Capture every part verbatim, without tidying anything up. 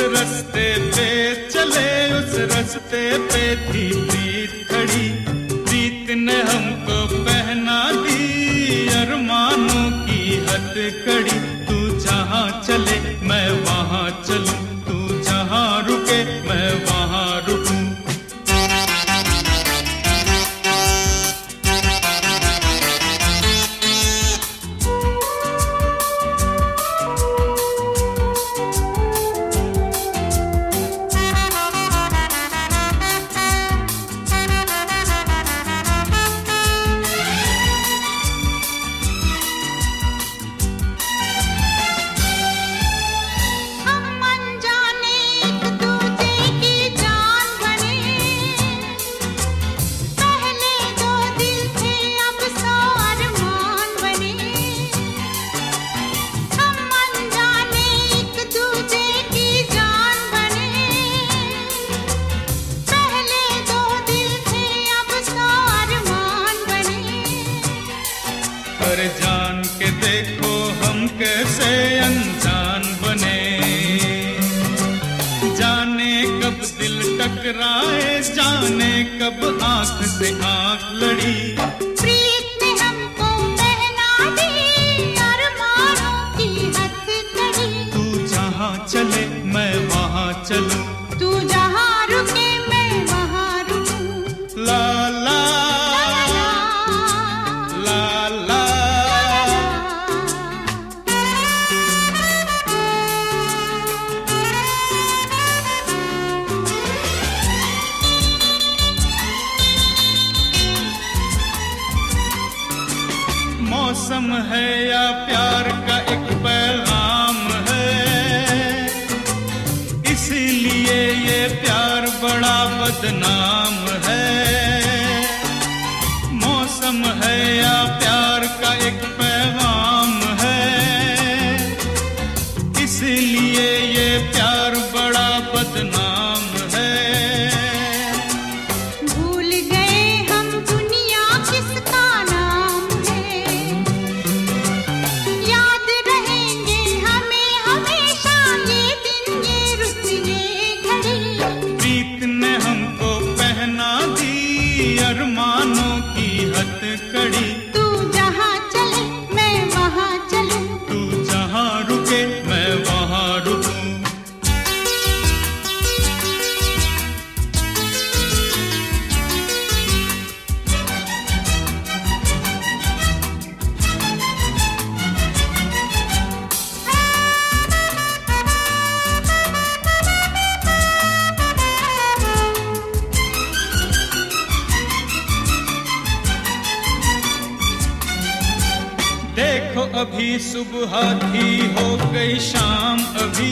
रास्ते पे चले उस रास्ते पे थी प्रीत खड़ी। प्रीत ने हमको पहना दी अरमानों की हथकड़ी। तू जहाँ चले मैं वहाँ चलूं, तू जहाँ रुके मैं वहाँ रुकूं। पर जान के देखो हम कैसे अनजान बने। जाने कब दिल टकराए, जाने कब आंख से आंख लड़ी। प्रीत ने हमको पहना दी अरमानों की हथकड़ी। तू जहाँ चले मैं वहाँ चलूं, तू जहाँ रुके मैं वहाँ रुकूं। ला ला मौसम है या प्यार का एक पैगाम है, इसीलिए ये प्यार बड़ा बदनाम है। मौसम है या प्यार का एक पैगाम है, इसीलिए ये प्यार बड़ा बदनाम है। भूल गए हम दुनिया किसका नाम है, याद रहेंगे हमें हमेशा ये दिन ये रुत ये घड़ी। प्रीत ने हमको पहना दी अरमानों की हथकड़ी। तू जहाँ चले मैं वहाँ चलूं, तू जहाँ रुके मैं वहाँ रुकूं। देखो अभी सुबह थी हो गई शाम अभी,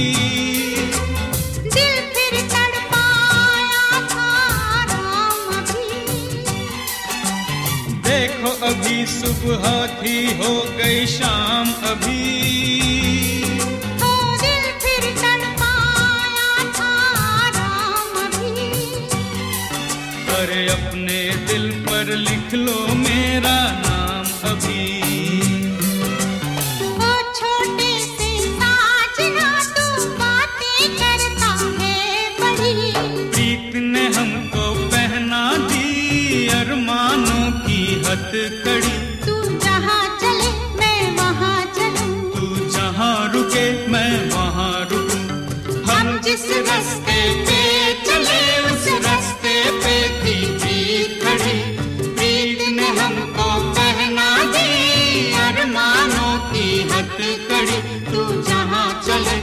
दिल फिर तड़पाया था राम अभी। देखो अभी सुबह थी हो गई शाम अभी, ओ दिल फिर तड़पाया था राम अभी। अरे अपने दिल पर लिख लो मेरा नाम अभी। ओ छोटे से साजना तू बातें करता है बड़ी। प्रीत ने हमको पहना दी अरमानों की हथकड़ी। तू जहाँ चले मैं वहाँ चलूं, तू जहाँ रुके मैं वहाँ रुकूं। हम जिस रास्ते पे चले उस रास्ते पे थी प्रीत खड़ी। प्रीत ने हमको पहना दी अरमानों की हथकड़ी। तू जहाँ चले